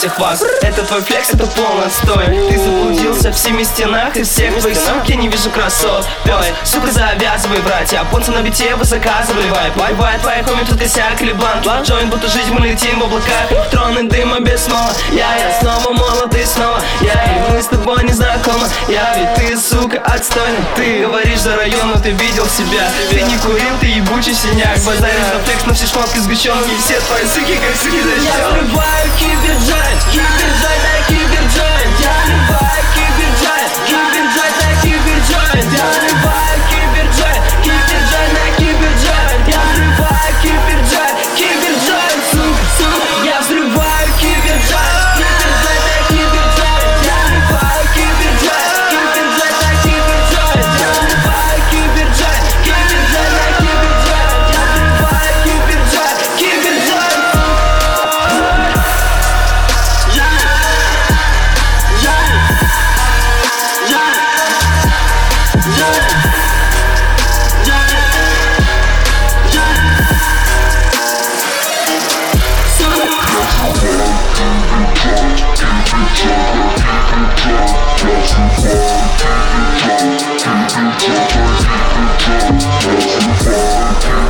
всех вас. Это твой флекс, это полный отстой. Ты заблудился в 7 стенах, из всех твоих сук я не вижу красот. Пёс, сука, завязывай, братья, японцы на бите вы заказывали вайп. Бай-бай, твоя хоми, тут косяк или бланк. Джойнт, будто жизнь, мы летим в облаках. Троны дыма без смола. Я снова молод и снова и мы с тобой не знакомы. Ведь ты, сука, отстойна. Ты говоришь за район, но ты видел себя. Ты не курил, ты ебучий синяк. Базаришь за флекс, но все шмотки сгущенки. Все твои суки, как суки за Я врубаю киберджойнт, киберджойнт на киберджойнт. Я врубаю киберджойнт, киберджойнт на киберджойнт. Я врубаю киберджойнт, киберджойнт на киберджойнт. Я врубаю киберджойнт, киберджойнт, сука, сука. Я взрываю киберджойнт, киберджойнт на киберджойнт. Я врубаю киберджойнт, киберджойнт на киберджойнт. Я врубаю киберджойнт, киберджойнт на киберджойнт. Я врубаю киберджойнт, киберджойнт.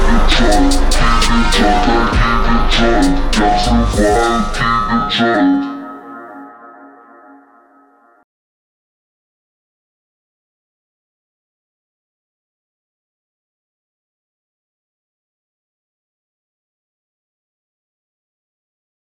Keep it